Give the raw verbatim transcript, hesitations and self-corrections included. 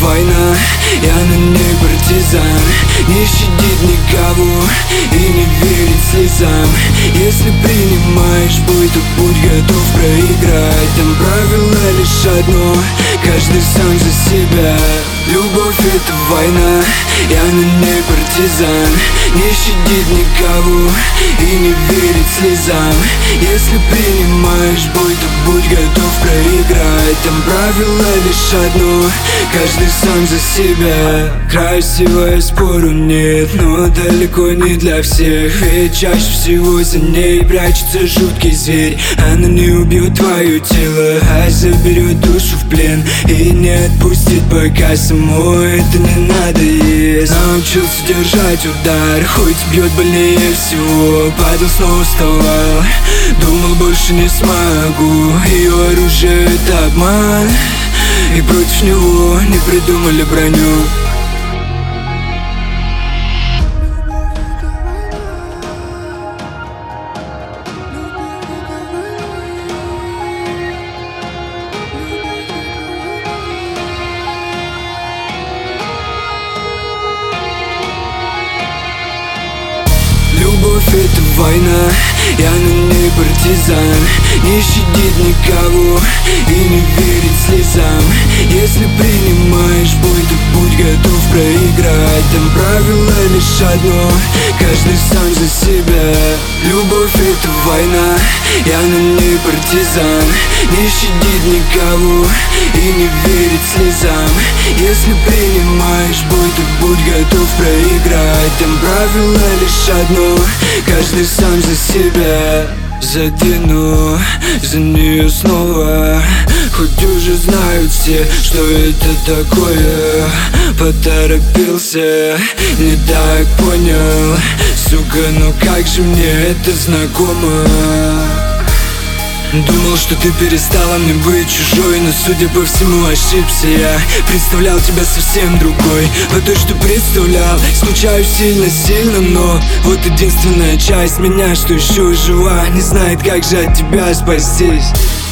война, я на ней партизан. Не щадит никого и не верит слезам. Если принимаешь бой, то будь готов проиграть. Там правило лишь одно, каждый сам за себя. Любовь — это война, я на ней партизан. Не щадит никого и не верит слезам. Если принимаешь бой, то будь готов проиграть. Там правило лишь одно, каждый сам за себя. Красивая, спору нет, но далеко не для всех. Ведь чаще всего за ней прячется жуткий зверь. Она не убьет твое тело, а заберет душу в плен и не отпустит, пока самой это не надоест. Научился держать удар, хоть бьет больнее всего. Падал, снова вставал, думал, больше не смогу. Ее оружие — это обман, и против него не придумали броню. Любовь — это война, я на ней партизан. Не щадит никого и не верит слезам. Если принимаешь бой, то будь готов проиграть. Там правило лишь одно, каждый сам за себя. Любовь — это война, я на ней партизан. Не щадит никого и не верит слезам. Если принимаешь бой, то будь готов проиграть. Там правило лишь одно, каждый сам за себя. Задвину за нее снова, хоть уже знают все, что это такое. Поторопился, не так понял, сука, ну как же мне это знакомо. Думал, что ты перестала мне быть чужой, но, судя по всему, ошибся я. Представлял тебя совсем другой, по той, что представлял. Скучаю сильно-сильно, но вот единственная часть меня, что еще жива, не знает, как же от тебя спастись.